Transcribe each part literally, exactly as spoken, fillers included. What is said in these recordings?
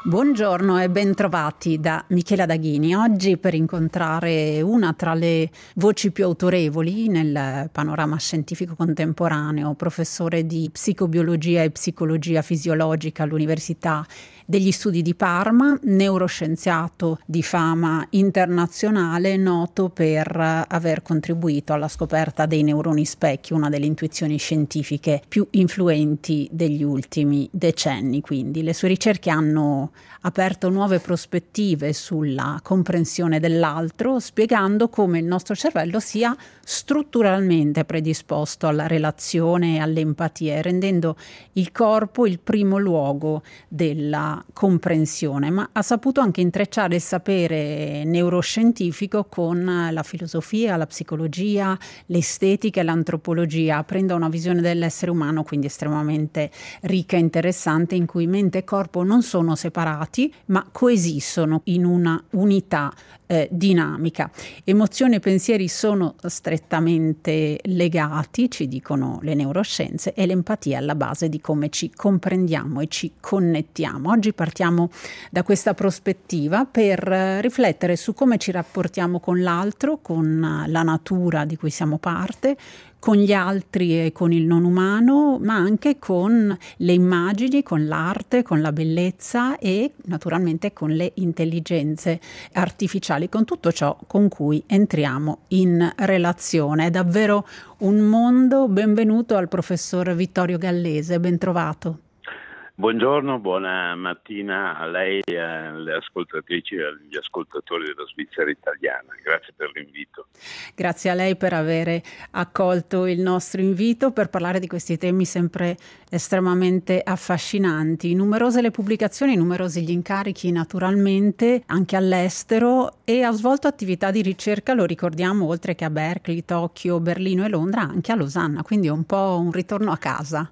Buongiorno e bentrovati da Michela Daghini. Oggi per incontrare una tra le voci più autorevoli nel panorama scientifico contemporaneo, professore di psicobiologia e psicologia fisiologica all'Università degli Studi di Parma, neuroscienziato di fama internazionale, noto per aver contribuito alla scoperta dei neuroni specchio, una delle intuizioni scientifiche più influenti degli ultimi decenni. Quindi le sue ricerche hanno aperto nuove prospettive sulla comprensione dell'altro, spiegando come il nostro cervello sia strutturalmente predisposto alla relazione e all'empatia, rendendo il corpo il primo luogo della comprensione, ma ha saputo anche intrecciare il sapere neuroscientifico con la filosofia, la psicologia, l'estetica e l'antropologia, aprendo una visione dell'essere umano quindi estremamente ricca e interessante, in cui mente e corpo non sono separati ma coesistono in una unità eh, dinamica. Emozioni e pensieri sono strettamente legati, ci dicono le neuroscienze, e l'empatia è alla base di come ci comprendiamo e ci connettiamo. Oggi partiamo da questa prospettiva per riflettere su come ci rapportiamo con l'altro, con la natura di cui siamo parte, con gli altri e con il non umano, ma anche con le immagini, con l'arte, con la bellezza e naturalmente con le intelligenze artificiali, con tutto ciò con cui entriamo in relazione. È davvero un mondo. Benvenuto al professor Vittorio Gallese, ben trovato. Buongiorno, buona mattina a lei, alle ascoltatrici e agli ascoltatori della Svizzera italiana. Grazie per l'invito. Grazie a lei per avere accolto il nostro invito per parlare di questi temi sempre estremamente affascinanti. Numerose le pubblicazioni, numerosi gli incarichi naturalmente anche all'estero, e ha svolto attività di ricerca, lo ricordiamo, oltre che a Berkeley, Tokyo, Berlino e Londra, anche a Losanna, quindi è un po' un ritorno a casa.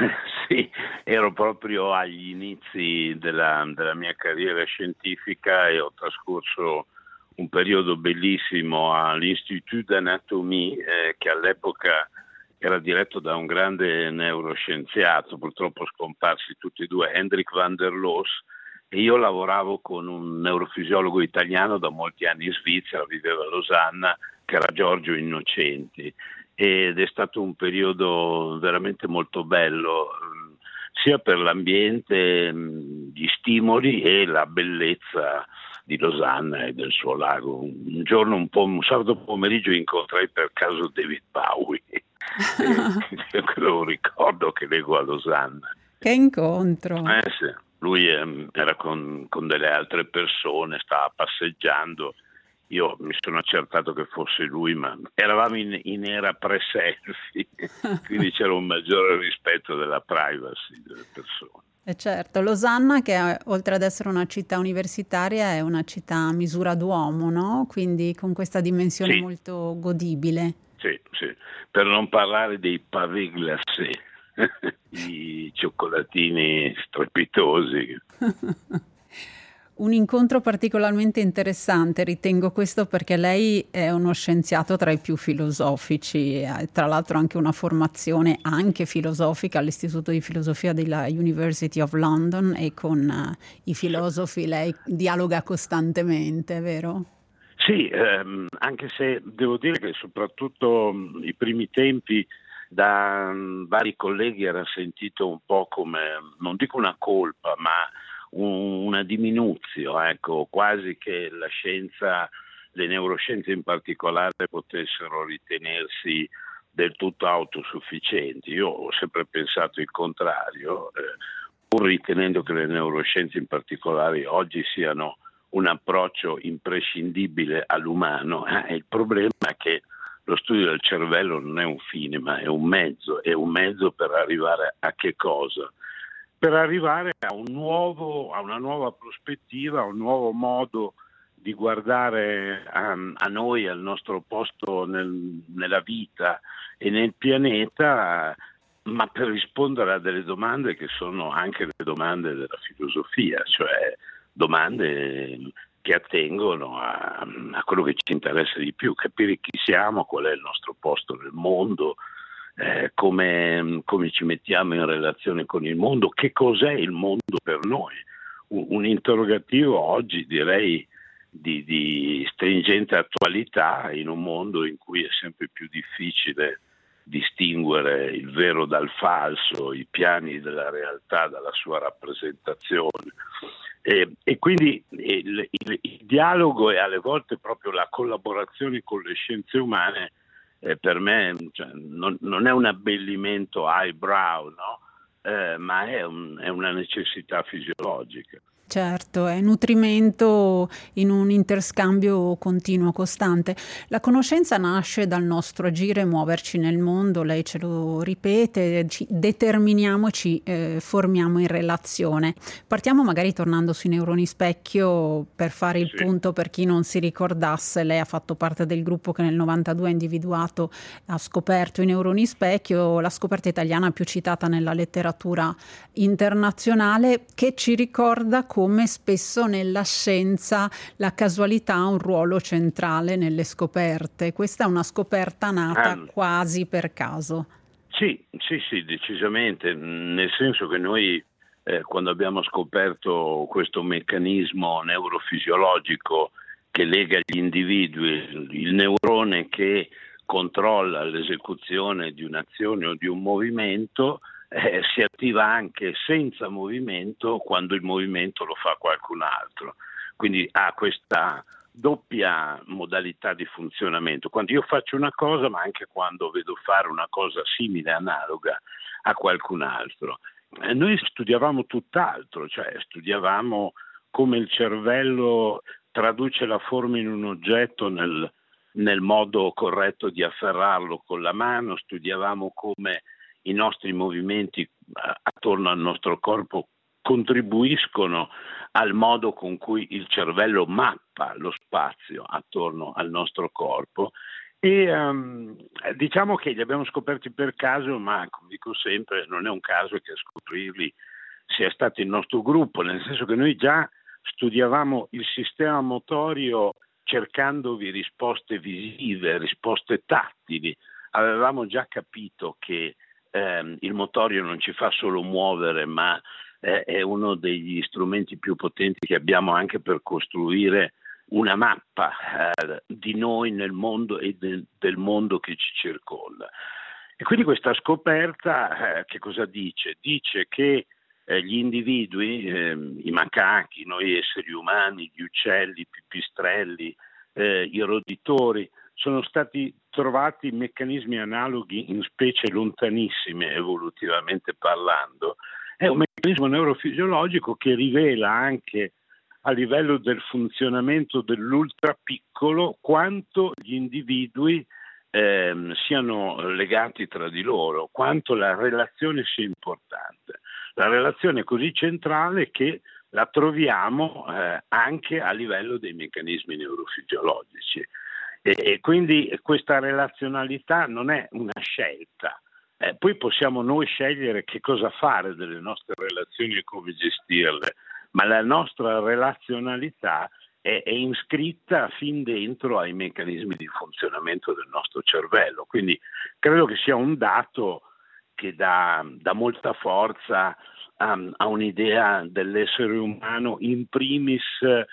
Sì, ero proprio agli inizi della, della mia carriera scientifica e ho trascorso un periodo bellissimo all'Institut d'Anatomie, eh, che all'epoca era diretto da un grande neuroscienziato, purtroppo scomparsi tutti e due, Hendrik van der Loos, e io lavoravo con un neurofisiologo italiano da molti anni in Svizzera, viveva a Losanna, che era Giorgio Innocenti. Ed è stato un periodo veramente molto bello, sia per l'ambiente, gli stimoli e la bellezza di Losanna e del suo lago. Un giorno, un po' un sabato pomeriggio, incontrai per caso David Bowie, e lo ricordo che leggo a Losanna. Che incontro! Eh sì, lui eh, era con, con delle altre persone, stava passeggiando. Io mi sono accertato che fosse lui, ma eravamo in, in era pre-selfie, quindi c'era un maggiore rispetto della privacy delle persone. E certo, Losanna, che è, oltre ad essere una città universitaria, è una città a misura d'uomo, no? Quindi con questa dimensione sì. molto godibile. Sì, sì, per non parlare dei pavé glacé, i cioccolatini strepitosi. Un incontro particolarmente interessante, ritengo questo, perché lei è uno scienziato tra i più filosofici, ha tra l'altro anche una formazione anche filosofica all'Istituto di Filosofia della University of London, e con uh, i filosofi lei dialoga costantemente, vero? Sì, ehm, anche se devo dire che soprattutto mh, i primi tempi da mh, vari colleghi era sentito un po' come, non dico una colpa, ma una diminuzione, ecco, quasi che la scienza, le neuroscienze in particolare, potessero ritenersi del tutto autosufficienti. Io ho sempre pensato il contrario, eh, pur ritenendo che le neuroscienze in particolare oggi siano un approccio imprescindibile all'umano. Eh, il problema è che lo studio del cervello non è un fine, ma è un mezzo, è un mezzo per arrivare a che cosa? Per arrivare a un nuovo, a una nuova prospettiva, a un nuovo modo di guardare a, a noi, al nostro posto nel, nella vita e nel pianeta, ma per rispondere a delle domande che sono anche le domande della filosofia, cioè domande che attengono a, a quello che ci interessa di più, capire chi siamo, qual è il nostro posto nel mondo, Eh, come, come ci mettiamo in relazione con il mondo, che cos'è il mondo per noi. un, un interrogativo oggi direi di, di stringente attualità in un mondo in cui è sempre più difficile distinguere il vero dal falso, i piani della realtà dalla sua rappresentazione. E, e quindi il, il, il dialogo e alle volte proprio la collaborazione con le scienze umane eh, per me cioè, non, non è un abbellimento highbrow, no? eh, ma è, un, è una necessità fisiologica. Certo, è nutrimento in un interscambio continuo, costante. La conoscenza nasce dal nostro agire e muoverci nel mondo, lei ce lo ripete, ci determiniamo, ci eh, formiamo in relazione. Partiamo magari tornando sui neuroni specchio per fare il Sì. punto per chi non si ricordasse. Lei ha fatto parte del gruppo che nel novantadue ha individuato, ha scoperto i neuroni specchio, la scoperta italiana più citata nella letteratura internazionale, che ci ricorda come come spesso nella scienza la casualità ha un ruolo centrale nelle scoperte. Questa è una scoperta nata Um, quasi per caso. sì, sì, sì, decisamente, nel senso che noi eh, quando abbiamo scoperto questo meccanismo neurofisiologico che lega gli individui, il neurone che controlla l'esecuzione di un'azione o di un movimento, Eh, si attiva anche senza movimento quando il movimento lo fa qualcun altro. Quindi ha questa doppia modalità di funzionamento. Quando io faccio una cosa, ma anche quando vedo fare una cosa simile, analoga a qualcun altro. Eh, noi studiavamo tutt'altro, cioè studiavamo come il cervello traduce la forma in un oggetto nel, nel modo corretto di afferrarlo con la mano, studiavamo come i nostri movimenti attorno al nostro corpo contribuiscono al modo con cui il cervello mappa lo spazio attorno al nostro corpo e um, diciamo che li abbiamo scoperti per caso, ma come dico sempre non è un caso che a scoprirli sia stato il nostro gruppo, nel senso che noi già studiavamo il sistema motorio cercandovi risposte visive, risposte tattili. Avevamo già capito che Eh, il motorio non ci fa solo muovere, ma eh, è uno degli strumenti più potenti che abbiamo anche per costruire una mappa eh, di noi nel mondo e del, del mondo che ci circonda. E quindi questa scoperta eh, che cosa dice? Dice che eh, gli individui, eh, i macachi, noi esseri umani, gli uccelli, i pipistrelli, eh, i roditori, sono stati trovati meccanismi analoghi in specie lontanissime evolutivamente parlando. È un meccanismo neurofisiologico che rivela anche a livello del funzionamento dell'ultra piccolo quanto gli individui eh, siano legati tra di loro, quanto la relazione sia importante. La relazione è così centrale che la troviamo eh, anche a livello dei meccanismi neurofisiologici. E, e quindi questa relazionalità non è una scelta. Eh, poi possiamo noi scegliere che cosa fare delle nostre relazioni e come gestirle, ma la nostra relazionalità è, è iscritta fin dentro ai meccanismi di funzionamento del nostro cervello. Quindi credo che sia un dato che dà, dà molta forza um, a un'idea dell'essere umano in primis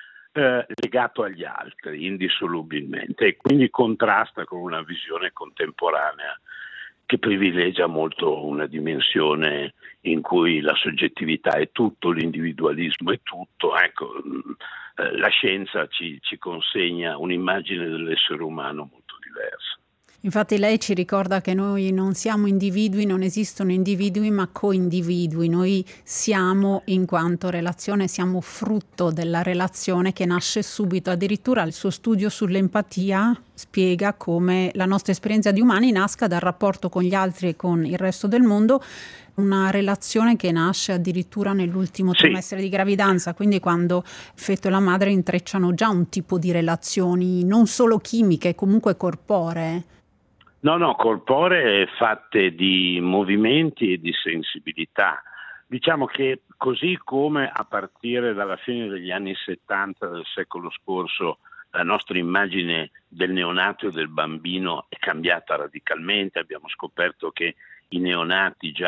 Eh, legato agli altri indissolubilmente e quindi contrasta con una visione contemporanea che privilegia molto una dimensione in cui la soggettività è tutto, l'individualismo è tutto. Ecco, eh, la scienza ci, ci consegna un'immagine dell'essere umano molto diversa. Infatti lei ci ricorda che noi non siamo individui, non esistono individui ma coindividui, noi siamo in quanto relazione, siamo frutto della relazione che nasce subito. Addirittura il suo studio sull'empatia spiega come la nostra esperienza di umani nasca dal rapporto con gli altri e con il resto del mondo, una relazione che nasce addirittura nell'ultimo Sì. trimestre di gravidanza, quindi quando il feto e la madre intrecciano già un tipo di relazioni non solo chimiche, comunque corporee. No, no, corporee fatte di movimenti e di sensibilità. Diciamo che così come a partire dalla fine degli anni settanta del secolo scorso la nostra immagine del neonato e del bambino è cambiata radicalmente, abbiamo scoperto che i neonati già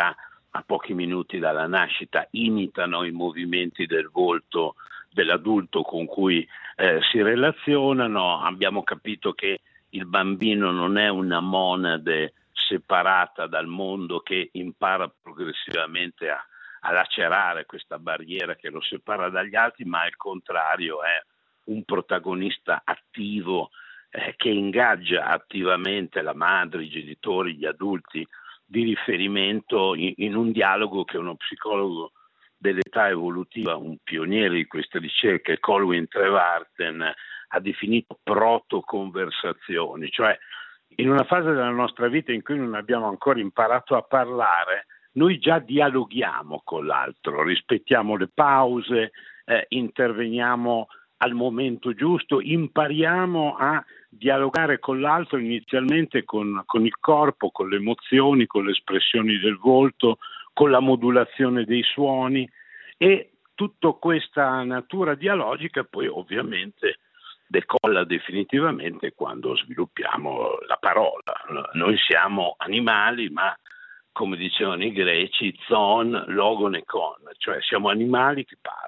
a pochi minuti dalla nascita imitano i movimenti del volto dell'adulto con cui eh, si relazionano. Abbiamo capito che il bambino non è una monade separata dal mondo che impara progressivamente a, a lacerare questa barriera che lo separa dagli altri, ma al contrario è un protagonista attivo eh, che ingaggia attivamente la madre, i genitori, gli adulti di riferimento in, in un dialogo che uno psicologo dell'età evolutiva, un pioniere di queste ricerche, Colwyn Trevarten, ha definito proto-conversazioni, cioè in una fase della nostra vita in cui non abbiamo ancora imparato a parlare, noi già dialoghiamo con l'altro, rispettiamo le pause, eh, interveniamo al momento giusto, impariamo a dialogare con l'altro inizialmente con, con il corpo, con le emozioni, con le espressioni del volto, con la modulazione dei suoni, e tutta questa natura dialogica poi ovviamente decolla definitivamente quando sviluppiamo la parola. Noi siamo animali, ma come dicevano i greci, zoon, logon e con, cioè siamo animali che parlano,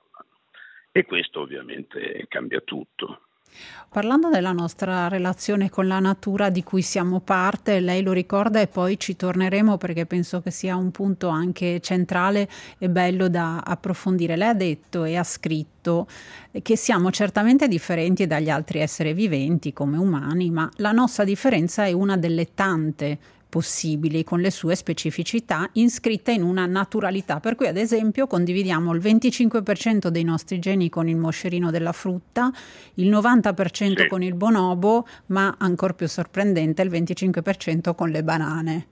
e questo ovviamente cambia tutto. Parlando della nostra relazione con la natura di cui siamo parte, lei lo ricorda e poi ci torneremo perché penso che sia un punto anche centrale e bello da approfondire. Lei ha detto e ha scritto che siamo certamente differenti dagli altri esseri viventi come umani, ma la nostra differenza è una delle tante possibili con le sue specificità inscritte in una naturalità, per cui ad esempio condividiamo il venticinque per cento dei nostri geni con il moscerino della frutta, il novanta per cento Sì. con il bonobo, ma ancora più sorprendente il venticinque per cento con le banane.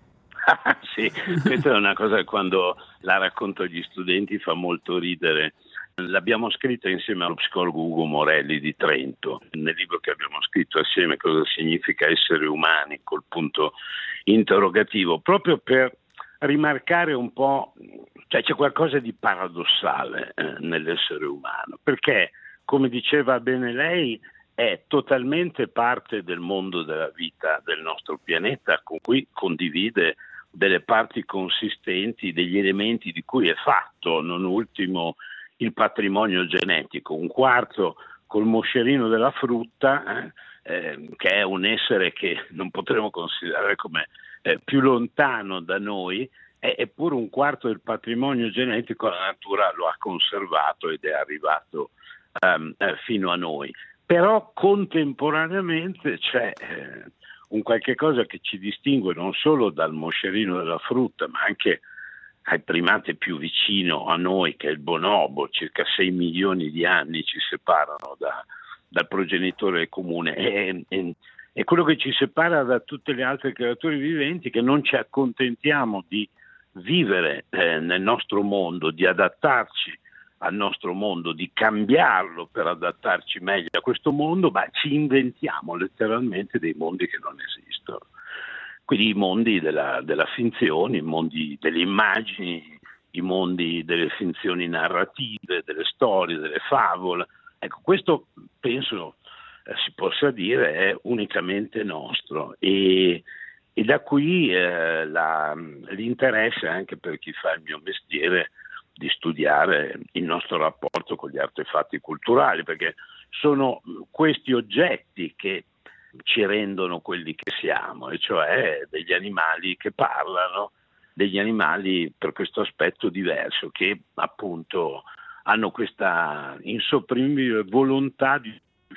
Sì, questa è una cosa che quando la racconto agli studenti fa molto ridere. L'abbiamo scritta insieme allo psicologo Ugo Morelli di Trento, nel libro che abbiamo scritto assieme, Cosa significa essere umani, col punto interrogativo, proprio per rimarcare un po', cioè c'è qualcosa di paradossale eh, nell'essere umano, perché come diceva bene lei è totalmente parte del mondo della vita del nostro pianeta, con cui condivide delle parti consistenti degli elementi di cui è fatto, non ultimo il patrimonio genetico, un quarto col moscerino della frutta, eh, eh, che è un essere che non potremmo considerare come eh, più lontano da noi, eh, eppure un quarto del patrimonio genetico la natura lo ha conservato ed è arrivato um, eh, fino a noi. Però contemporaneamente c'è eh, un qualche cosa che ci distingue non solo dal moscerino della frutta, ma anche al primate più vicino a noi, che è il bonobo. Circa sei milioni di anni ci separano da, dal progenitore comune, e, e, e quello che ci separa da tutte le altre creature viventi è che non ci accontentiamo di vivere eh, nel nostro mondo, di adattarci al nostro mondo, di cambiarlo per adattarci meglio a questo mondo, ma ci inventiamo letteralmente dei mondi che non esistono. Quindi i mondi della, della finzione, i mondi delle immagini, i mondi delle finzioni narrative, delle storie, delle favole. Ecco, questo penso eh, si possa dire è unicamente nostro, e, e da qui eh, la, l'interesse anche per chi fa il mio mestiere di studiare il nostro rapporto con gli artefatti culturali, perché sono questi oggetti che ci rendono quelli che siamo, e cioè degli animali che parlano, degli animali per questo aspetto diverso, che appunto hanno questa insopprimibile volontà di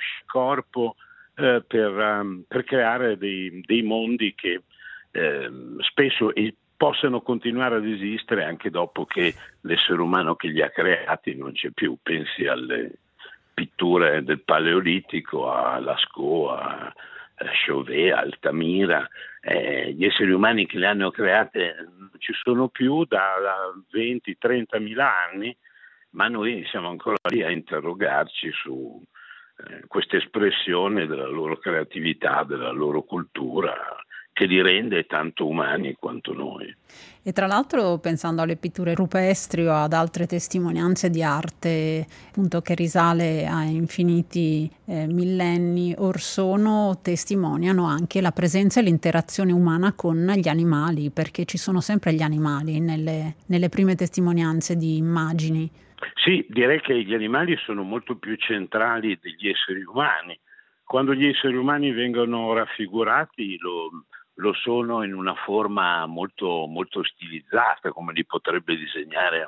corpo eh, per, um, per creare dei, dei mondi che eh, spesso e possano continuare ad esistere anche dopo che l'essere umano che li ha creati non c'è più. Pensi alle pitture del Paleolitico, a Lascaux, a Chauvet, a Altamira, eh, gli esseri umani che le hanno create non ci sono più da, da venti trenta mila anni, ma noi siamo ancora lì a interrogarci su eh, questa espressione della loro creatività, della loro cultura, che li rende tanto umani quanto noi. E tra l'altro, pensando alle pitture rupestri o ad altre testimonianze di arte, appunto, che risale a infiniti eh, millenni or sono, testimoniano anche la presenza e l'interazione umana con gli animali, perché ci sono sempre gli animali nelle, nelle prime testimonianze di immagini. Sì, direi che gli animali sono molto più centrali degli esseri umani. Quando gli esseri umani vengono raffigurati lo, lo sono in una forma molto, molto stilizzata, come li potrebbe disegnare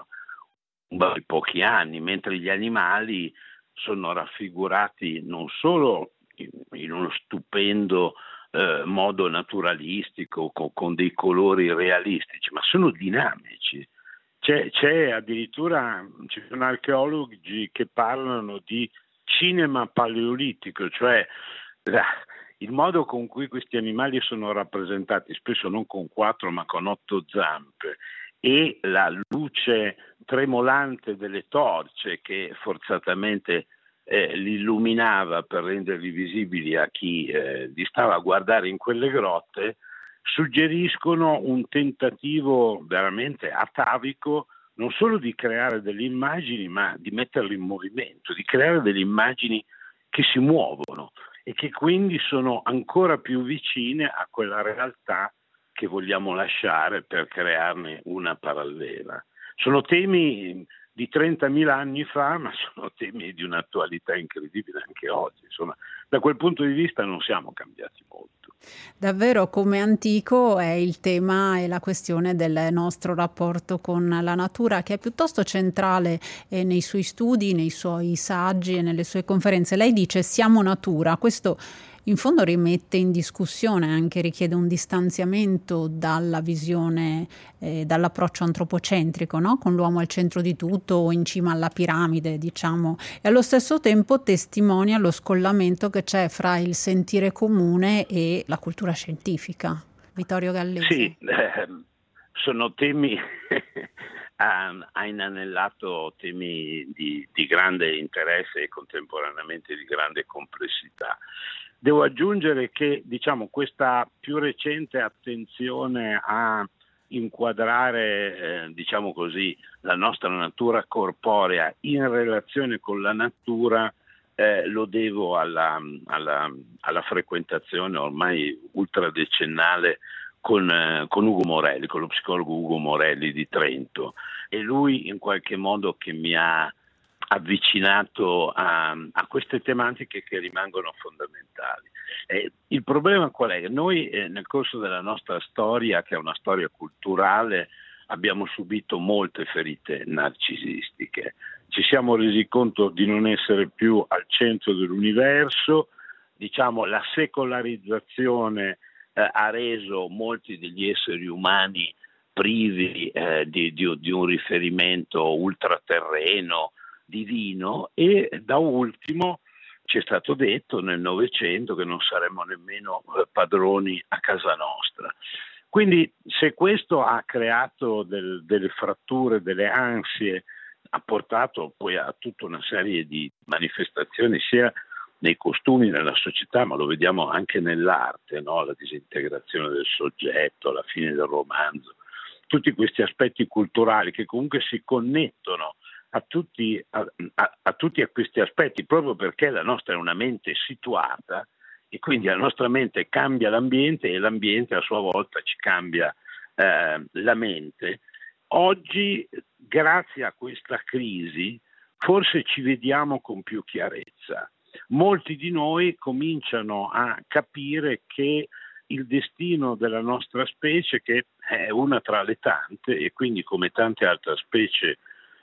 un bambino di pochi anni, mentre gli animali sono raffigurati non solo in, in uno stupendo eh, modo naturalistico, con, con dei colori realistici, ma sono dinamici. C'è, c'è addirittura, ci sono archeologi che parlano di cinema paleolitico, cioè la, il modo con cui questi animali sono rappresentati, spesso non con quattro ma con otto zampe, e la luce tremolante delle torce che forzatamente eh, li illuminava per renderli visibili a chi eh, li stava a guardare in quelle grotte, suggeriscono un tentativo veramente atavico non solo di creare delle immagini, ma di metterle in movimento, di creare delle immagini che si muovono e che quindi sono ancora più vicine a quella realtà che vogliamo lasciare per crearne una parallela. Sono temi di trentamila anni fa, ma sono temi di un'attualità incredibile anche oggi. Insomma, da quel punto di vista non siamo cambiati molto. Davvero, come antico è il tema e la questione del nostro rapporto con la natura, che è piuttosto centrale eh, nei suoi studi, nei suoi saggi e nelle sue conferenze. Lei dice siamo natura, questo in fondo rimette in discussione, anche richiede un distanziamento dalla visione, eh, dall'approccio antropocentrico, no? Con l'uomo al centro di tutto o in cima alla piramide, diciamo, e allo stesso tempo testimonia lo scollamento che c'è fra il sentire comune e la cultura scientifica. Vittorio Gallese. Sì, eh, sono temi, ha inanellato temi di, di grande interesse e contemporaneamente di grande complessità. Devo aggiungere che, diciamo, questa più recente attenzione a inquadrare, eh, diciamo così, la nostra natura corporea in relazione con la natura eh, lo devo alla, alla, alla frequentazione ormai ultradecennale con, eh, con Ugo Morelli, con lo psicologo Ugo Morelli di Trento. È lui in qualche modo che mi ha avvicinato a, a queste tematiche che rimangono fondamentali. Eh, il problema qual è? Noi eh, nel corso della nostra storia, che è una storia culturale, abbiamo subito molte ferite narcisistiche. Ci siamo resi conto di non essere più al centro dell'universo, diciamo la secolarizzazione eh, ha reso molti degli esseri umani privi eh, di, di, di un riferimento ultraterreno, divino, e da ultimo ci è stato detto nel Novecento che non saremmo nemmeno padroni a casa nostra. Quindi se questo ha creato del, delle fratture, delle ansie, ha portato poi a tutta una serie di manifestazioni sia nei costumi, nella società, ma lo vediamo anche nell'arte, no? La disintegrazione del soggetto, la fine del romanzo, tutti questi aspetti culturali che comunque si connettono A tutti a, a, a tutti a questi aspetti, proprio perché la nostra è una mente situata e quindi la nostra mente cambia l'ambiente e l'ambiente a sua volta ci cambia eh, la mente. Oggi, grazie a questa crisi, forse ci vediamo con più chiarezza. Molti di noi cominciano a capire che il destino della nostra specie, che è una tra le tante e quindi come tante altre specie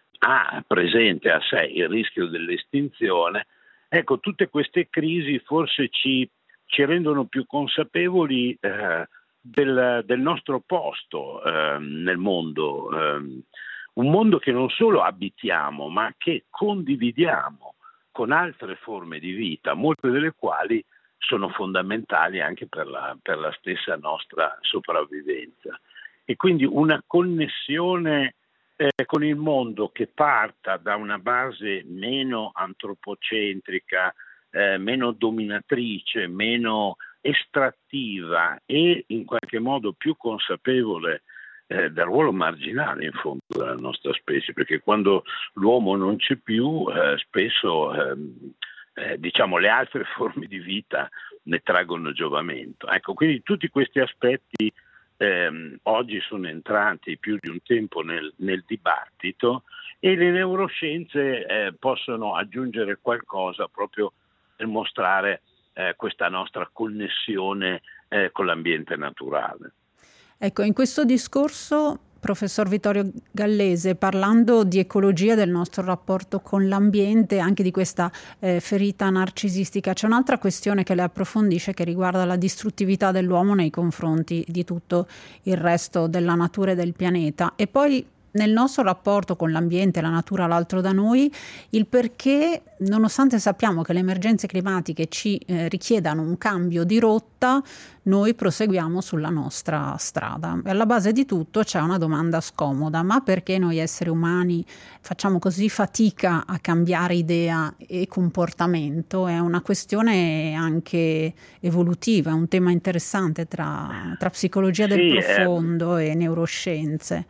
ha presente a sé il rischio dell'estinzione, ecco, tutte queste crisi forse ci, ci rendono più consapevoli eh, del, del nostro posto eh, nel mondo, eh, un mondo che non solo abitiamo ma che condividiamo con altre forme di vita, molte delle quali sono fondamentali anche per la, per la stessa nostra sopravvivenza. E quindi una connessione Eh, con il mondo che parta da una base meno antropocentrica, eh, meno dominatrice, meno estrattiva e in qualche modo più consapevole eh, del ruolo marginale in fondo della nostra specie, perché quando l'uomo non c'è più eh, spesso ehm, eh, diciamo le altre forme di vita ne traggono giovamento. Ecco, quindi tutti questi aspetti ehm, oggi sono entrati più di un tempo nel, nel dibattito, e le neuroscienze eh, possono aggiungere qualcosa proprio per mostrare eh, questa nostra connessione eh, con l'ambiente naturale. Ecco, in questo discorso, professor Vittorio Gallese, parlando di ecologia, del nostro rapporto con l'ambiente, anche di questa eh, ferita narcisistica, c'è un'altra questione che lei approfondisce che riguarda la distruttività dell'uomo nei confronti di tutto il resto della natura e del pianeta. E poi nel nostro rapporto con l'ambiente, la natura, l'altro da noi, il perché, nonostante sappiamo che le emergenze climatiche ci eh, richiedano un cambio di rotta, noi proseguiamo sulla nostra strada. E alla base di tutto c'è una domanda scomoda: ma perché noi esseri umani facciamo così fatica a cambiare idea e comportamento? È una questione anche evolutiva, è un tema interessante tra, tra psicologia del sì, profondo eh... e neuroscienze.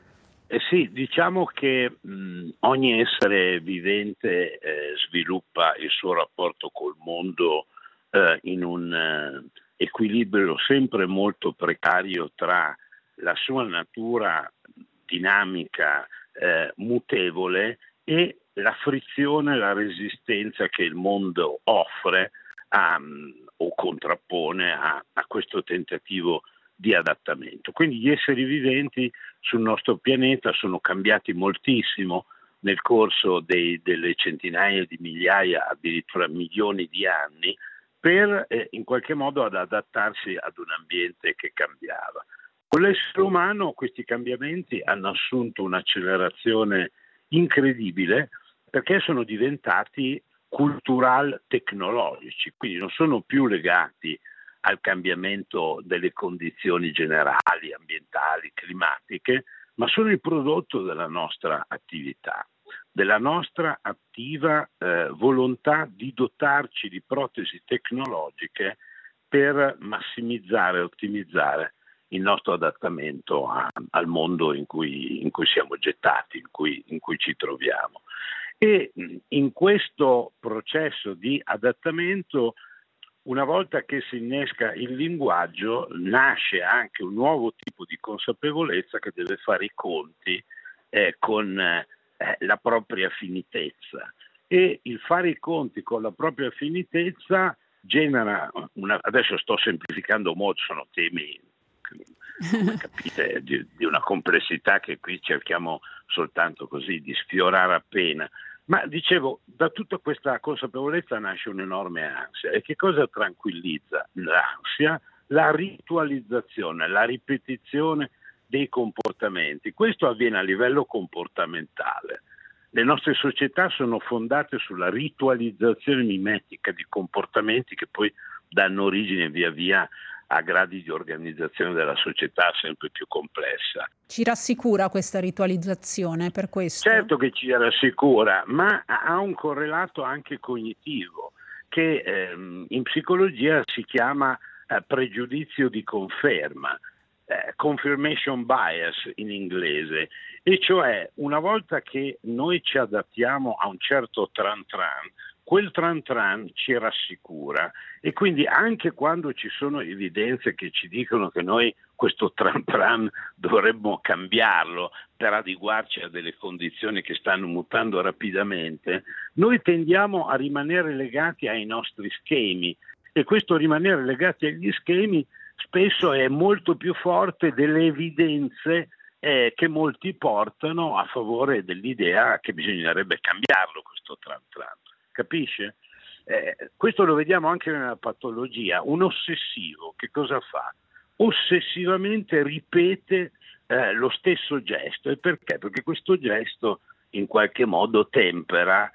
Eh sì, diciamo che mh, ogni essere vivente eh, sviluppa il suo rapporto col mondo eh, in un eh, equilibrio sempre molto precario tra la sua natura dinamica, eh, mutevole, e la frizione, la resistenza che il mondo offre a, o contrappone a, a questo tentativo di adattamento. Quindi gli esseri viventi sul nostro pianeta sono cambiati moltissimo nel corso dei, delle centinaia di migliaia, addirittura milioni di anni, per eh, in qualche modo ad adattarsi ad un ambiente che cambiava. Con l'essere umano questi cambiamenti hanno assunto un'accelerazione incredibile, perché sono diventati cultural tecnologici, quindi non sono più legati al cambiamento delle condizioni generali, ambientali, climatiche, ma sono il prodotto della nostra attività, della nostra attiva eh, volontà di dotarci di protesi tecnologiche per massimizzare e ottimizzare il nostro adattamento a, al mondo in cui, in cui siamo gettati, in cui, in cui ci troviamo. E in questo processo di adattamento, una volta che si innesca il linguaggio, nasce anche un nuovo tipo di consapevolezza che deve fare i conti eh, con eh, la propria finitezza. E il fare i conti con la propria finitezza genera, una, adesso sto semplificando molto, sono temi, come capite, di, di una complessità che qui cerchiamo soltanto così di sfiorare appena. Ma dicevo, da tutta questa consapevolezza nasce un'enorme ansia. E che cosa tranquillizza l'ansia? La ritualizzazione, la ripetizione dei comportamenti. Questo avviene a livello comportamentale. Le nostre società sono fondate sulla ritualizzazione mimetica di comportamenti che poi danno origine via via a gradi di organizzazione della società sempre più complessa. Ci rassicura questa ritualizzazione per questo? Certo che ci rassicura, ma ha un correlato anche cognitivo che ehm, in psicologia si chiama eh, pregiudizio di conferma, eh, confirmation bias in inglese, e cioè una volta che noi ci adattiamo a un certo tran tran, quel tran tran ci rassicura, e quindi anche quando ci sono evidenze che ci dicono che noi questo tran tran dovremmo cambiarlo per adeguarci a delle condizioni che stanno mutando rapidamente, noi tendiamo a rimanere legati ai nostri schemi, e questo rimanere legati agli schemi spesso è molto più forte delle evidenze eh, che molti portano a favore dell'idea che bisognerebbe cambiarlo questo tran tran. Capisce? Eh, questo lo vediamo anche nella patologia. Un ossessivo che cosa fa? Ossessivamente ripete eh, lo stesso gesto. E perché? Perché questo gesto in qualche modo tempera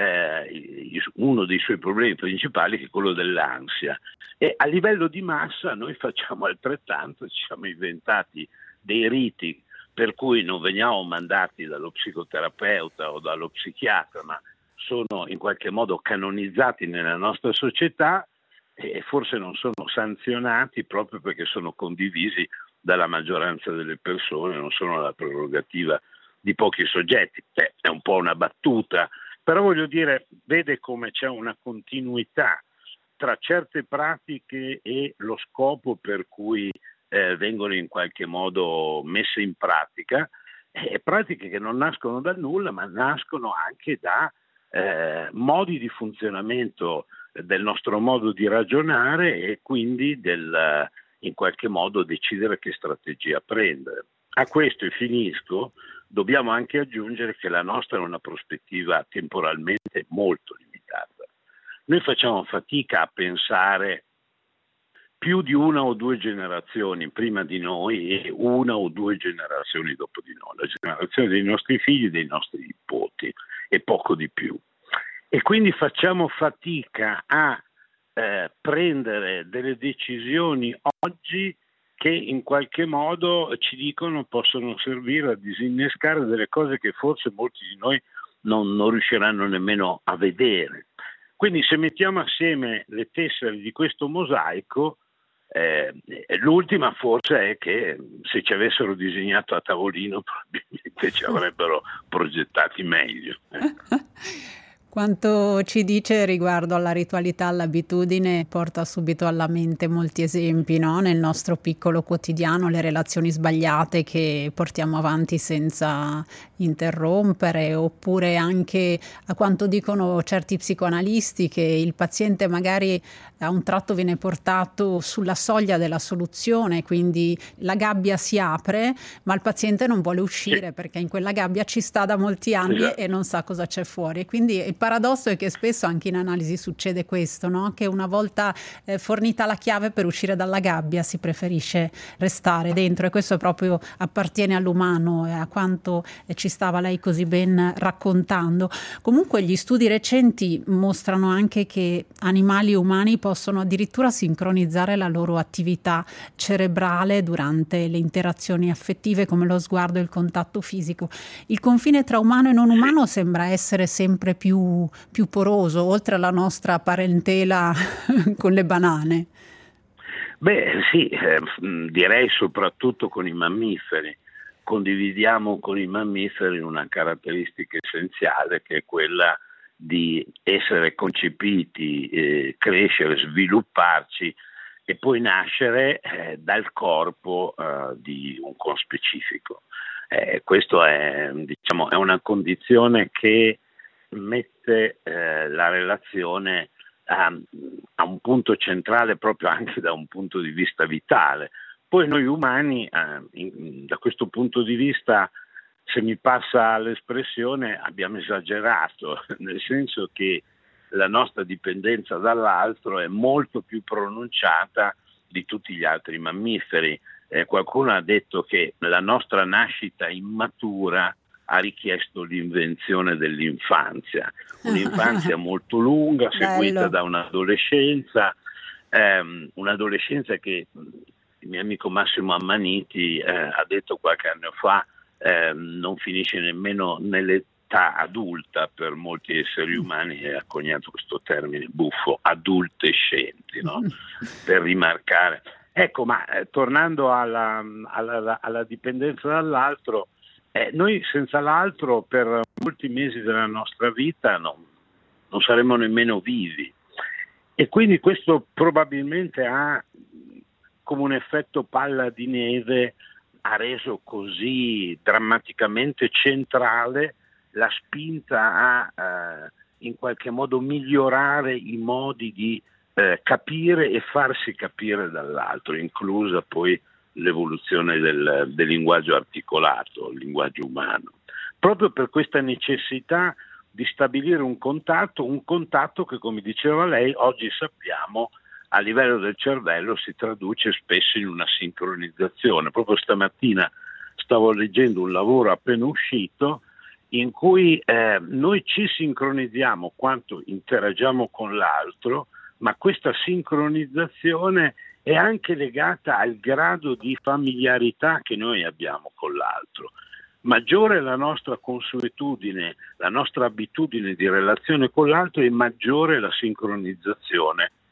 eh, uno dei suoi problemi principali, che è quello dell'ansia. E a livello di massa noi facciamo altrettanto, ci siamo inventati dei riti per cui non veniamo mandati dallo psicoterapeuta o dallo psichiatra, ma sono in qualche modo canonizzati nella nostra società, e forse non sono sanzionati proprio perché sono condivisi dalla maggioranza delle persone, non sono la prerogativa di pochi soggetti. Eh, è un po' una battuta, però voglio dire, vede come c'è una continuità tra certe pratiche e lo scopo per cui eh, vengono in qualche modo messe in pratica, eh, pratiche che non nascono dal nulla, ma nascono anche da eh, modi di funzionamento del nostro modo di ragionare e quindi del, in qualche modo decidere che strategia prendere. A questo, e finisco, dobbiamo anche aggiungere che la nostra è una prospettiva temporalmente molto limitata. Noi facciamo fatica a pensare più di una o due generazioni prima di noi e una o due generazioni dopo di noi, la generazione dei nostri figli e dei nostri nipoti, e poco di più. E quindi facciamo fatica a eh, prendere delle decisioni oggi che in qualche modo ci dicono possono servire a disinnescare delle cose che forse molti di noi non, non riusciranno nemmeno a vedere. Quindi se mettiamo assieme le tessere di questo mosaico, eh, l'ultima forse è che se ci avessero disegnato a tavolino probabilmente ci avrebbero progettati meglio. Eh. Quanto ci dice riguardo alla ritualità, all'abitudine, porta subito alla mente molti esempi, no? Nel nostro piccolo quotidiano, le relazioni sbagliate che portiamo avanti senza interrompere, oppure anche a quanto dicono certi psicoanalisti che il paziente magari a un tratto viene portato sulla soglia della soluzione, quindi la gabbia si apre, ma il paziente non vuole uscire perché in quella gabbia ci sta da molti anni Esatto. e non sa cosa c'è fuori. Quindi il paradosso è che spesso anche in analisi succede questo, no? Che una volta eh, fornita la chiave per uscire dalla gabbia si preferisce restare dentro, e questo proprio appartiene all'umano e a quanto eh, ci stava lei così ben raccontando. Comunque gli studi recenti mostrano anche che animali e umani possono addirittura sincronizzare la loro attività cerebrale durante le interazioni affettive, come lo sguardo e il contatto fisico. Il confine tra umano e non umano sembra essere sempre più, più poroso, oltre alla nostra parentela con le banane. Beh sì, eh, direi soprattutto con i mammiferi. Condividiamo con i mammiferi una caratteristica essenziale, che è quella di essere concepiti, eh, crescere, svilupparci e poi nascere eh, dal corpo eh, di un conspecifico. Eh, questo è, diciamo, è una condizione che mette eh, la relazione a, a un punto centrale proprio anche da un punto di vista vitale. Poi noi umani, eh, in, da questo punto di vista, se mi passa l'espressione, abbiamo esagerato, nel senso che la nostra dipendenza dall'altro è molto più pronunciata di tutti gli altri mammiferi. Eh, qualcuno ha detto che la nostra nascita immatura ha richiesto l'invenzione dell'infanzia, un'infanzia molto lunga, seguita Bello. da un'adolescenza, ehm, un'adolescenza che il mio amico Massimo Ammaniti eh, ha detto qualche anno fa, eh, non finisce nemmeno nell'età adulta per molti esseri umani, e ha coniato questo termine buffo, adultescenti, no? Per rimarcare. Ecco, ma eh, tornando alla, alla, alla dipendenza dall'altro, eh, noi senza l'altro per molti mesi della nostra vita non, non saremmo nemmeno vivi, e quindi questo probabilmente ha come un effetto palla di neve, ha reso così drammaticamente centrale la spinta a eh, in qualche modo migliorare i modi di eh, capire e farsi capire dall'altro, inclusa poi l'evoluzione del, del linguaggio articolato, il linguaggio umano. Proprio per questa necessità di stabilire un contatto, un contatto che, come diceva lei, oggi sappiamo a livello del cervello si traduce spesso in una sincronizzazione. Proprio stamattina stavo leggendo un lavoro appena uscito in cui eh, noi ci sincronizziamo quanto interagiamo con l'altro, ma questa sincronizzazione è anche legata al grado di familiarità che noi abbiamo con l'altro. Maggiore è la nostra consuetudine, la nostra abitudine di relazione con l'altro, e maggiore è la sincronizzazione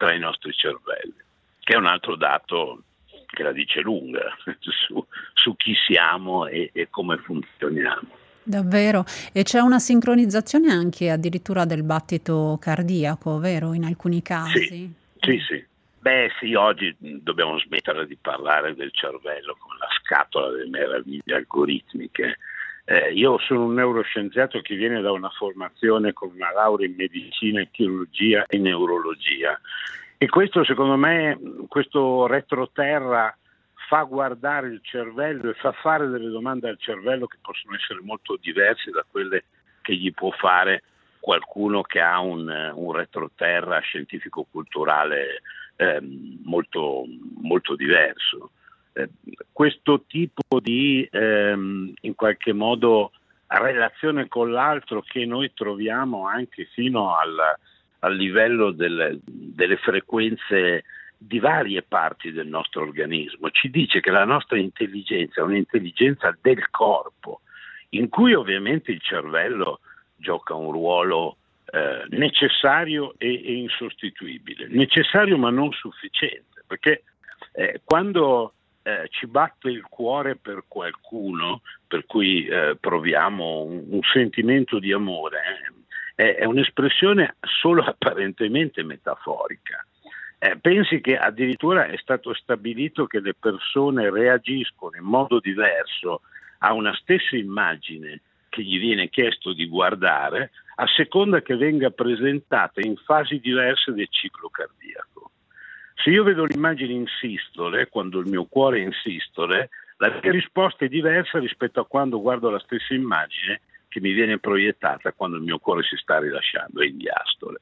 tra i nostri cervelli, che è un altro dato che la dice lunga su, su chi siamo e, e come funzioniamo. Davvero? E c'è una sincronizzazione anche addirittura del battito cardiaco, vero? In alcuni Sì, casi? sì, sì. Beh sì, oggi dobbiamo smettere di parlare del cervello come la scatola delle meraviglie algoritmiche. Eh, io sono un neuroscienziato che viene da una formazione con una laurea in medicina, chirurgia e neurologia, e questo secondo me, questo retroterra fa guardare il cervello e fa fare delle domande al cervello che possono essere molto diverse da quelle che gli può fare qualcuno che ha un, un retroterra scientifico-culturale eh, molto, molto diverso. Eh, questo tipo di ehm, in qualche modo relazione con l'altro che noi troviamo anche fino al, al livello del, delle frequenze di varie parti del nostro organismo ci dice che la nostra intelligenza è un'intelligenza del corpo, in cui ovviamente il cervello gioca un ruolo eh, necessario e, e insostituibile, necessario ma non sufficiente, perché eh, quando eh, ci batte il cuore per qualcuno, per cui eh, proviamo un, un sentimento di amore, eh, è, è un'espressione solo apparentemente metaforica. Eh, pensi che addirittura è stato stabilito che le persone reagiscono in modo diverso a una stessa immagine che gli viene chiesto di guardare a seconda che venga presentata in fasi diverse del ciclo cardiaco. Se io vedo l'immagine in sistole, quando il mio cuore è in sistole, la mia risposta è diversa rispetto a quando guardo la stessa immagine che mi viene proiettata quando il mio cuore si sta rilasciando, è in diastole.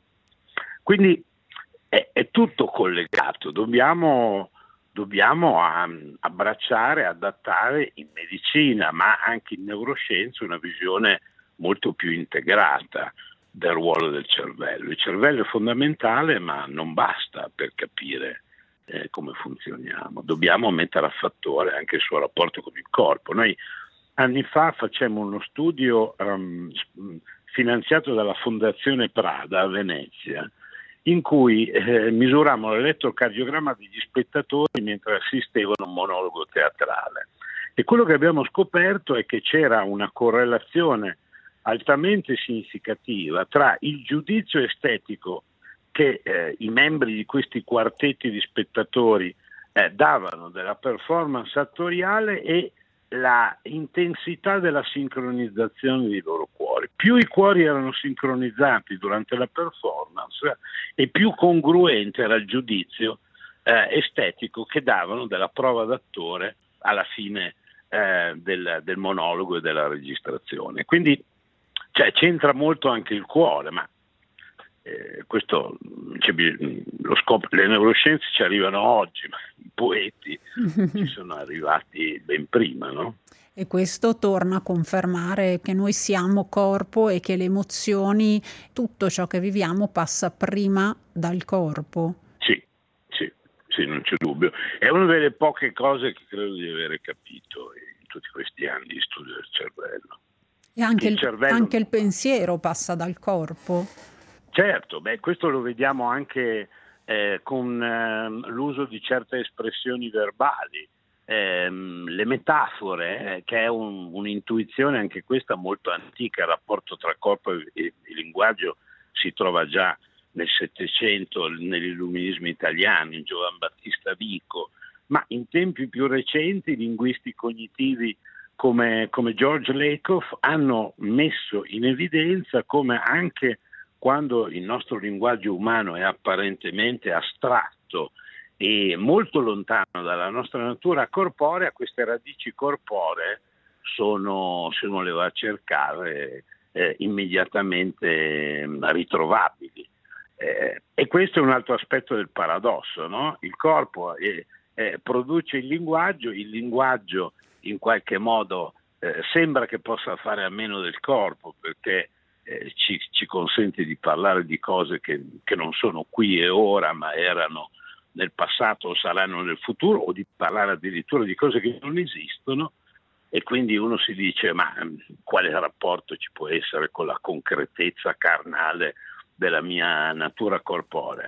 Quindi è, è tutto collegato, dobbiamo, dobbiamo um, abbracciare, adattare in medicina, ma anche in neuroscienze, una visione molto più integrata del ruolo del cervello. Il cervello è fondamentale, ma non basta per capire eh, come funzioniamo. Dobbiamo mettere a fattore anche il suo rapporto con il corpo. Noi anni fa facemmo uno studio um, finanziato dalla Fondazione Prada a Venezia, in cui eh, misuravamo l'elettrocardiogramma degli spettatori mentre assistevano a un monologo teatrale. E quello che abbiamo scoperto è che c'era una correlazione altamente significativa tra il giudizio estetico che eh, i membri di questi quartetti di spettatori eh, davano della performance attoriale e la intensità della sincronizzazione dei loro cuori. Più i cuori erano sincronizzati durante la performance e più congruente era il giudizio eh, estetico che davano della prova d'attore alla fine eh, del, del monologo e della registrazione. Quindi cioè, c'entra molto anche il cuore, ma eh, questo cioè, lo scop- le neuroscienze ci arrivano oggi, ma i poeti ci sono arrivati ben prima, no? E questo torna a confermare che noi siamo corpo e che le emozioni, tutto ciò che viviamo passa prima dal corpo. Sì, sì, sì, non c'è dubbio. È una delle poche cose che credo di avere capito in tutti questi anni di studio del cervello. E anche il, il, anche il pensiero passa dal corpo. Certo, beh, questo lo vediamo anche eh, con eh, l'uso di certe espressioni verbali, eh, le metafore, eh, che è un, un'intuizione anche questa molto antica. Il rapporto tra corpo e, e, e linguaggio si trova già nel Settecento, nell'illuminismo italiano, in Giovan Battista Vico, ma in tempi più recenti i linguisti cognitivi come, come George Lakoff hanno messo in evidenza come anche quando il nostro linguaggio umano è apparentemente astratto e molto lontano dalla nostra natura corporea, queste radici corporee sono, se uno le va a cercare, eh, immediatamente ritrovabili. Eh, e questo è un altro aspetto del paradosso, no? Il corpo è, eh, produce il linguaggio, il linguaggio in qualche modo eh, sembra che possa fare a meno del corpo, perché Eh, ci, ci consente di parlare di cose che, che non sono qui e ora, ma erano nel passato o saranno nel futuro, o di parlare addirittura di cose che non esistono, e quindi uno si dice: ma quale rapporto ci può essere con la concretezza carnale della mia natura corporea?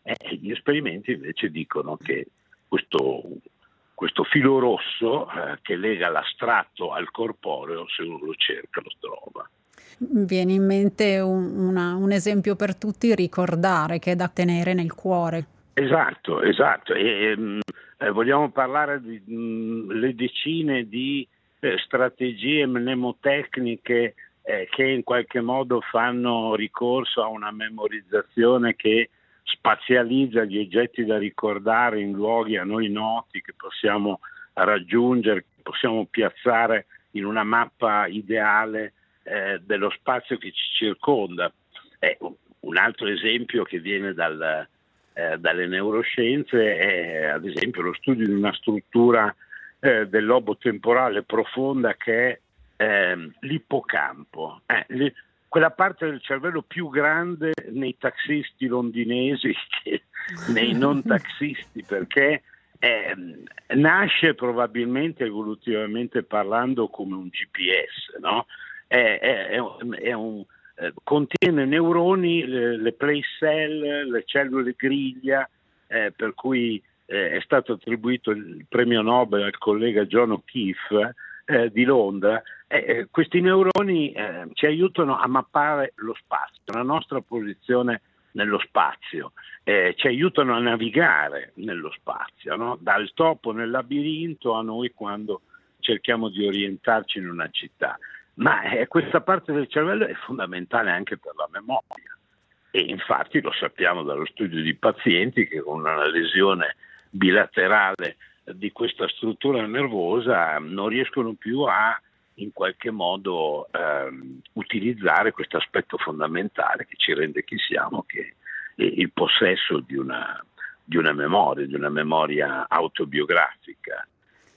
Eh, gli esperimenti invece dicono che questo, questo filo rosso eh, che lega l'astratto al corporeo, se uno lo cerca lo trova. Viene in mente un, una, un esempio per tutti: ricordare, che è da tenere nel cuore. Esatto, esatto. E, mh, eh, vogliamo parlare di mh, le decine di eh, strategie mnemotecniche eh, che in qualche modo fanno ricorso a una memorizzazione che spazializza gli oggetti da ricordare in luoghi a noi noti, che possiamo raggiungere, che possiamo piazzare in una mappa ideale eh, dello spazio che ci circonda. Eh, un altro esempio che viene dal, eh, dalle neuroscienze è ad esempio lo studio di una struttura eh, del lobo temporale profonda che è eh, l'ippocampo. Eh, li, quella parte del cervello più grande nei taxisti londinesi che nei non taxisti, perché eh, nasce probabilmente evolutivamente parlando come un G P S, no? È, è, è un, è un, eh, contiene neuroni, le, le place cell, le cellule griglia, eh, per cui eh, è stato attribuito il premio Nobel al collega John O'Keefe eh, di Londra. Eh, questi neuroni eh, ci aiutano a mappare lo spazio, la nostra posizione nello spazio, eh, ci aiutano a navigare nello spazio, no? Dal topo nel labirinto a noi quando cerchiamo di orientarci in una città. Ma eh, questa parte del cervello è fondamentale anche per la memoria, e infatti lo sappiamo dallo studio di pazienti che con una lesione bilaterale di questa struttura nervosa non riescono più a in qualche modo ehm, utilizzare questo aspetto fondamentale che ci rende chi siamo, che è il possesso di una, di una memoria, di una memoria autobiografica.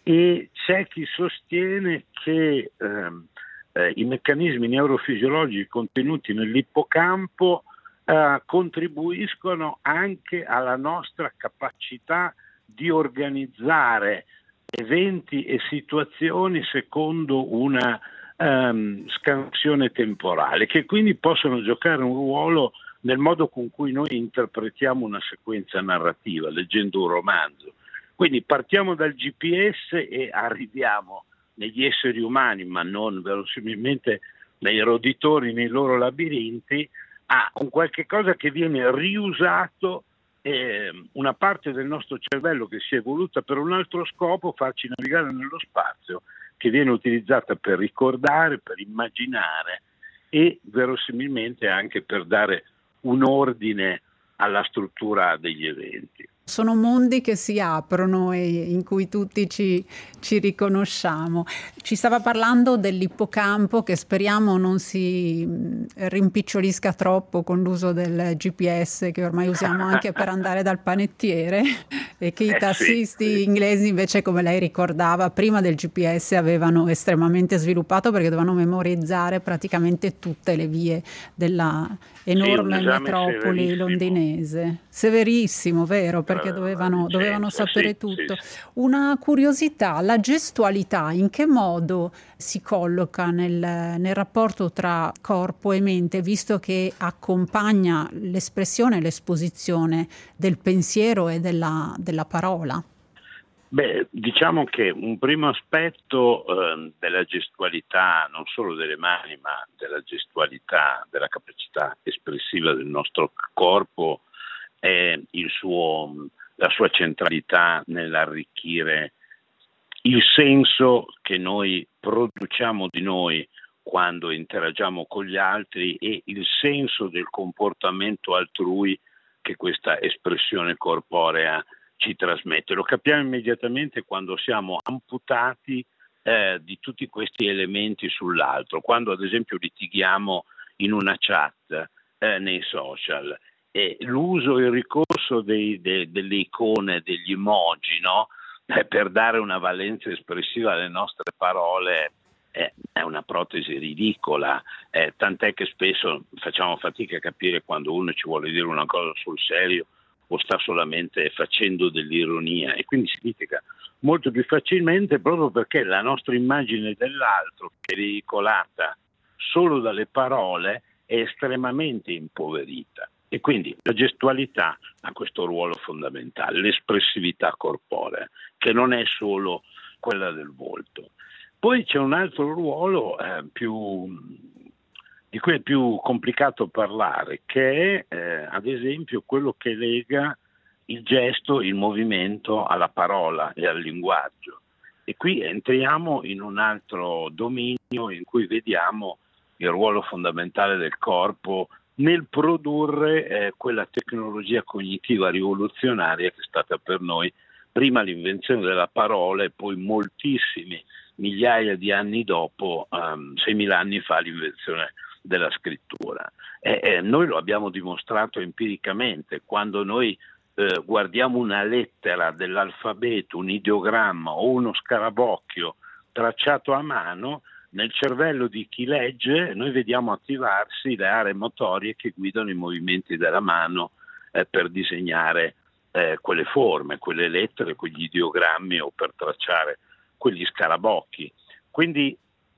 E c'è chi sostiene che ehm, eh, i meccanismi neurofisiologici contenuti nell'ippocampo eh, contribuiscono anche alla nostra capacità di organizzare eventi e situazioni secondo una um, scansione temporale, che quindi possono giocare un ruolo nel modo con cui noi interpretiamo una sequenza narrativa, leggendo un romanzo. Quindi partiamo dal G P S e arriviamo negli esseri umani, ma non verosimilmente nei roditori, nei loro labirinti, a un qualche cosa che viene riusato, eh, una parte del nostro cervello che si è evoluta per un altro scopo, farci navigare nello spazio, che viene utilizzata per ricordare, per immaginare e verosimilmente anche per dare un ordine alla struttura degli eventi. Sono mondi che si aprono e in cui tutti ci, ci riconosciamo. Ci stava parlando dell'ippocampo, che speriamo non si rimpicciolisca troppo con l'uso del G P S, che ormai usiamo anche per andare dal panettiere, e che i tassisti eh sì, sì. inglesi invece, come lei ricordava, prima del G P S avevano estremamente sviluppato, perché dovevano memorizzare praticamente tutte le vie della enorme sì, metropoli londinese. Severissimo, vero? Perché dovevano, dovevano sapere sì, tutto. Sì, sì. Una curiosità: la gestualità in che modo si colloca nel, nel rapporto tra corpo e mente, visto che accompagna l'espressione e l'esposizione del pensiero e della, della parola? Beh, diciamo che un primo aspetto eh, della gestualità, non solo delle mani, ma della gestualità, della capacità espressiva del nostro corpo, è il suo, la sua centralità nell'arricchire il senso che noi produciamo di noi quando interagiamo con gli altri e il senso del comportamento altrui che questa espressione corporea ci trasmette. Lo capiamo immediatamente quando siamo amputati eh, di tutti questi elementi sull'altro, quando ad esempio litighiamo in una chat eh, nei social, e l'uso e il ricorso dei, de, delle icone, degli emoji, no? eh, per dare una valenza espressiva alle nostre parole eh, è una protesi ridicola, eh, tant'è che spesso facciamo fatica a capire quando uno ci vuole dire una cosa sul serio o sta solamente facendo dell'ironia, e quindi si litiga molto più facilmente proprio perché la nostra immagine dell'altro, che è veicolata solo dalle parole, è estremamente impoverita. E quindi la gestualità ha questo ruolo fondamentale, l'espressività corporea, che non è solo quella del volto. Poi c'è un altro ruolo eh, più, di cui è più complicato parlare, che è eh, ad esempio quello che lega il gesto, il movimento alla parola e al linguaggio. E qui entriamo in un altro dominio in cui vediamo il ruolo fondamentale del corpo nel produrre eh, quella tecnologia cognitiva rivoluzionaria che è stata per noi prima l'invenzione della parola e poi moltissimi migliaia di anni dopo, um, seimila anni fa, l'invenzione della scrittura. E, e noi lo abbiamo dimostrato empiricamente. Quando noi eh, guardiamo una lettera dell'alfabeto, un ideogramma o uno scarabocchio tracciato a mano, nel cervello di chi legge noi vediamo attivarsi le aree motorie che guidano i movimenti della mano eh, per disegnare eh, quelle forme, quelle lettere, quegli ideogrammi o per tracciare quegli scarabocchi. Quindi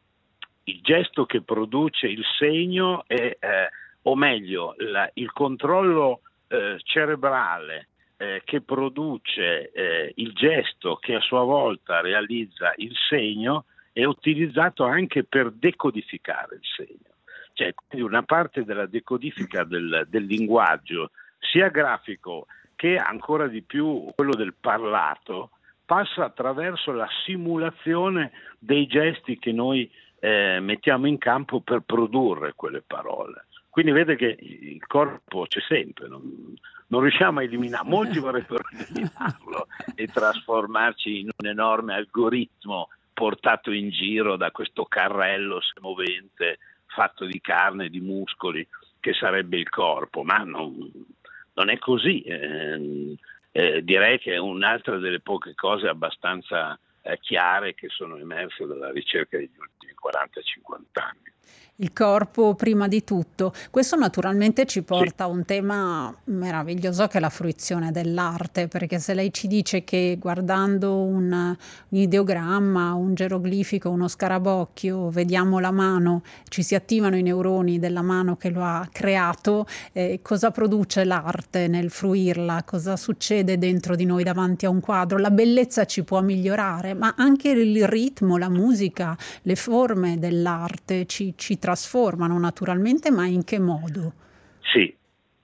il gesto che produce il segno è, eh, o meglio, la, il controllo eh, cerebrale eh, che produce eh, il gesto che a sua volta realizza il segno è utilizzato anche per decodificare il segno. Cioè, quindi una parte della decodifica del, del linguaggio, sia grafico che ancora di più quello del parlato, passa attraverso la simulazione dei gesti che noi eh, mettiamo in campo per produrre quelle parole. Quindi vede che il corpo c'è sempre, non, non riusciamo a eliminarlo, molti vorrebbero eliminarlo e trasformarci in un enorme algoritmo portato in giro da questo carrello semovente fatto di carne e di muscoli che sarebbe il corpo, ma non, non è così. Eh, eh, direi che è un'altra delle poche cose abbastanza eh, chiare che sono emerse dalla ricerca degli ultimi quaranta cinquanta anni. Il corpo prima di tutto. Questo naturalmente ci porta Sì. a un tema meraviglioso che è la fruizione dell'arte, perché se lei ci dice che guardando un, un ideogramma, un geroglifico, uno scarabocchio, vediamo la mano, ci si attivano i neuroni della mano che lo ha creato, eh, cosa produce l'arte nel fruirla? Cosa succede dentro di noi davanti a un quadro? La bellezza ci può migliorare, ma anche il ritmo, la musica, le forme dell'arte ci, ci trasformano naturalmente, ma in che modo? Sì,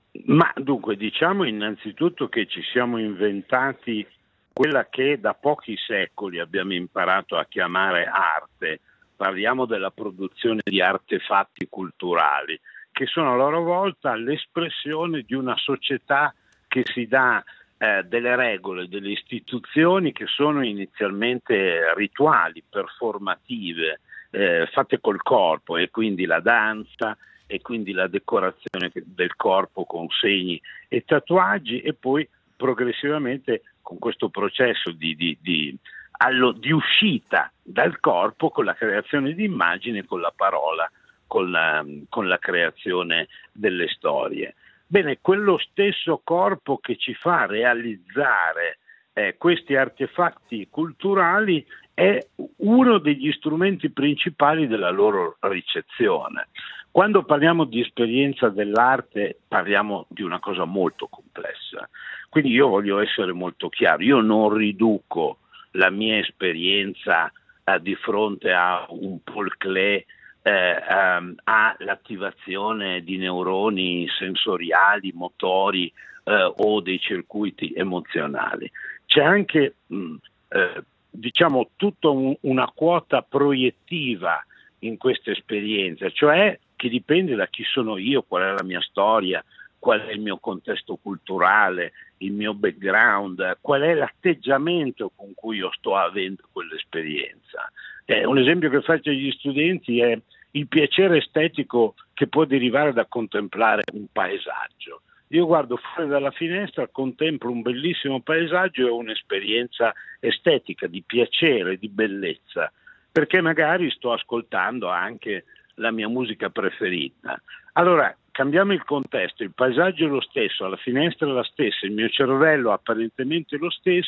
ma dunque diciamo innanzitutto che ci siamo inventati quella che da pochi secoli abbiamo imparato a chiamare arte. Parliamo della produzione di artefatti culturali, che sono a loro volta l'espressione di una società che si dà eh, delle regole, delle istituzioni che sono inizialmente rituali, performative, Eh, fatte col corpo, e quindi la danza e quindi la decorazione del corpo con segni e tatuaggi, e poi progressivamente con questo processo di, di, di, allo, di uscita dal corpo con la creazione di immagini, con la parola, con la, con la creazione delle storie. Bene, quello stesso corpo che ci fa realizzare eh, questi artefatti culturali è uno degli strumenti principali della loro ricezione. Quando parliamo di esperienza dell'arte parliamo di una cosa molto complessa, quindi io voglio essere molto chiaro, io non riduco la mia esperienza eh, di fronte a un Paul Klee eh, um, all'attivazione di neuroni sensoriali, motori eh, o dei circuiti emozionali. C'è anche mh, eh, diciamo tutta un, una quota proiettiva in questa esperienza, cioè che dipende da chi sono io, qual è la mia storia, qual è il mio contesto culturale, il mio background, qual è l'atteggiamento con cui io sto avendo quell'esperienza. Eh, un esempio che faccio agli studenti è il piacere estetico che può derivare da contemplare un paesaggio. Io guardo fuori dalla finestra, contemplo un bellissimo paesaggio e ho un'esperienza estetica, di piacere, di bellezza, perché magari sto ascoltando anche la mia musica preferita. Allora, cambiamo il contesto, il paesaggio è lo stesso, la finestra è la stessa, il mio cervello è apparentemente lo stesso,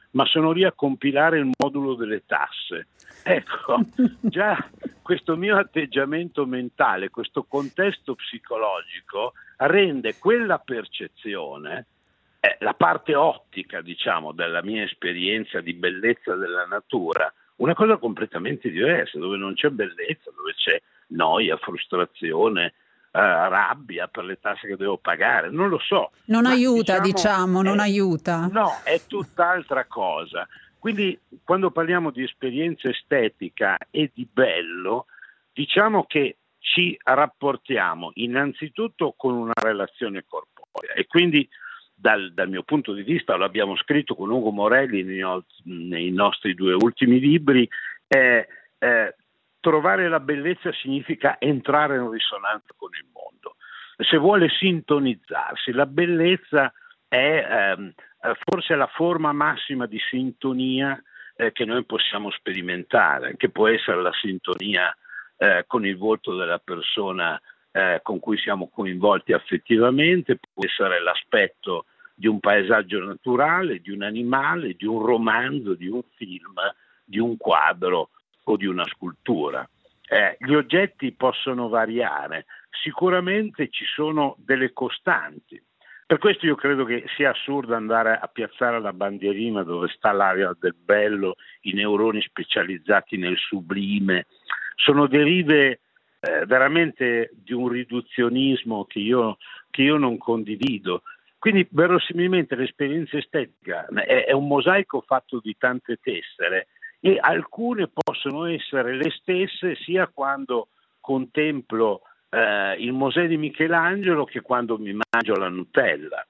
ma sono lì a compilare il modulo delle tasse. Ecco, già questo mio atteggiamento mentale, questo contesto psicologico rende quella percezione, eh, la parte ottica, diciamo, della mia esperienza di bellezza della natura, una cosa completamente diversa, dove non c'è bellezza, dove c'è noia, frustrazione, Uh, rabbia per le tasse che devo pagare, non lo so. Non ma aiuta, diciamo, diciamo non è, aiuta. No, è tutt'altra cosa. Quindi quando parliamo di esperienza estetica e di bello, diciamo che ci rapportiamo innanzitutto con una relazione corporea e quindi dal, dal mio punto di vista, lo abbiamo scritto con Ugo Morelli nei, nei nostri due ultimi libri, eh, eh, trovare la bellezza significa entrare in risonanza con il mondo. Se vuole sintonizzarsi, la bellezza è ehm, forse la forma massima di sintonia eh, che noi possiamo sperimentare, che può essere la sintonia eh, con il volto della persona eh, con cui siamo coinvolti affettivamente, può essere l'aspetto di un paesaggio naturale, di un animale, di un romanzo, di un film, di un quadro o di una scultura. Eh, gli oggetti possono variare, sicuramente ci sono delle costanti. Per questo io credo che sia assurdo andare a piazzare la bandierina dove sta l'area del bello, i neuroni specializzati nel sublime. Sono derive eh, veramente di un riduzionismo che io, che io non condivido. Quindi verosimilmente l'esperienza estetica è, è un mosaico fatto di tante tessere, e alcune possono essere le stesse sia quando contemplo eh, il Mosè di Michelangelo che quando mi mangio la Nutella,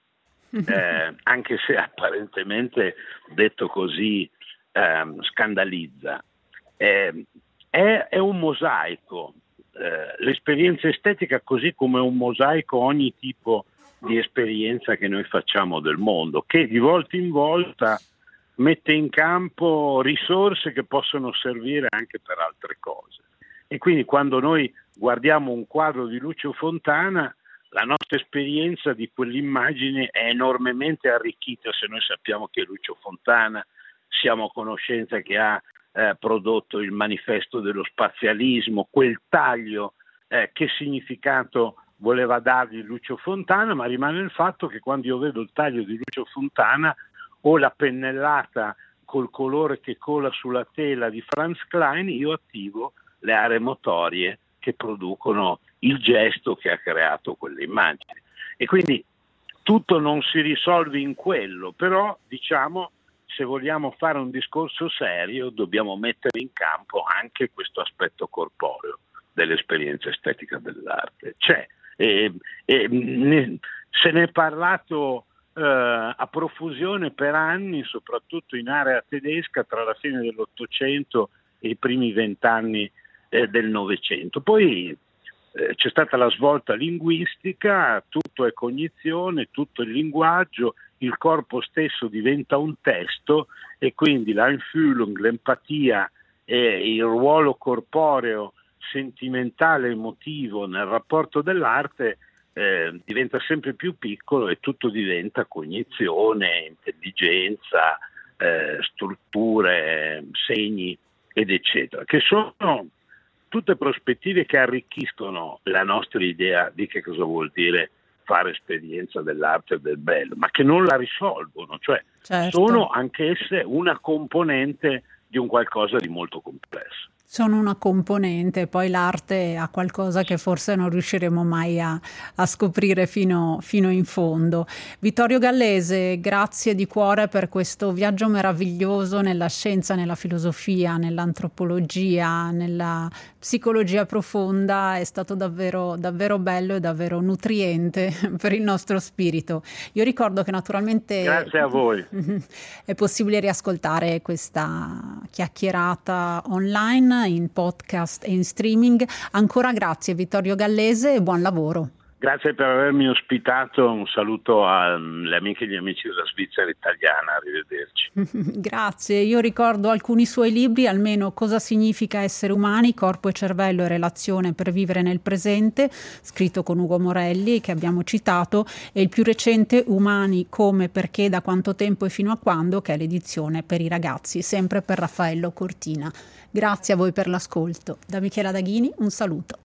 eh, anche se apparentemente detto così eh, scandalizza. Eh, è, è un mosaico, eh, l'esperienza estetica, così come un mosaico ogni tipo di esperienza che noi facciamo del mondo, che di volta in volta mette in campo risorse che possono servire anche per altre cose. E quindi quando noi guardiamo un quadro di Lucio Fontana, la nostra esperienza di quell'immagine è enormemente arricchita se noi sappiamo che Lucio Fontana, siamo a conoscenza che ha eh, prodotto il manifesto dello spazialismo, quel taglio, eh, che significato voleva dargli Lucio Fontana, ma rimane il fatto che quando io vedo il taglio di Lucio Fontana o la pennellata col colore che cola sulla tela di Franz Klein, io attivo le aree motorie che producono il gesto che ha creato quell'immagine. E quindi tutto non si risolve in quello, però diciamo, se vogliamo fare un discorso serio, dobbiamo mettere in campo anche questo aspetto corporeo dell'esperienza estetica dell'arte. C'è, e, e, ne, se ne è parlato Uh, a profusione per anni, soprattutto in area tedesca tra la fine dell'Ottocento e i primi vent'anni eh, del Novecento. Poi eh, c'è stata la svolta linguistica, tutto è cognizione, tutto è linguaggio, il corpo stesso diventa un testo e quindi l'Einfühlung, l'empatia e il ruolo corporeo, sentimentale, emotivo nel rapporto dell'arte Eh, diventa sempre più piccolo e tutto diventa cognizione, intelligenza, eh, strutture, segni ed eccetera, che sono tutte prospettive che arricchiscono la nostra idea di che cosa vuol dire fare esperienza dell'arte e del bello, ma che non la risolvono, cioè certo. Sono anch'esse una componente di un qualcosa di molto complesso. Sono una componente, poi l'arte ha qualcosa che forse non riusciremo mai a, a scoprire fino, fino in fondo. Vittorio Gallese, grazie di cuore per questo viaggio meraviglioso nella scienza, nella filosofia, nell'antropologia, nella psicologia profonda. È stato davvero, davvero bello e davvero nutriente per il nostro spirito. Io ricordo che naturalmente grazie a voi. È possibile riascoltare questa chiacchierata online, in podcast e in streaming. Ancora grazie Vittorio Gallese e buon lavoro. Grazie per avermi ospitato, un saluto alle amiche e agli amici della Svizzera italiana, arrivederci. Grazie, io ricordo alcuni suoi libri, almeno Cosa significa essere umani, corpo e cervello e relazione per vivere nel presente, scritto con Ugo Morelli, che abbiamo citato, e il più recente Umani, come, perché, da quanto tempo e fino a quando, che è l'edizione per i ragazzi, sempre per Raffaello Cortina. Grazie a voi per l'ascolto. Da Michela Daghini un saluto.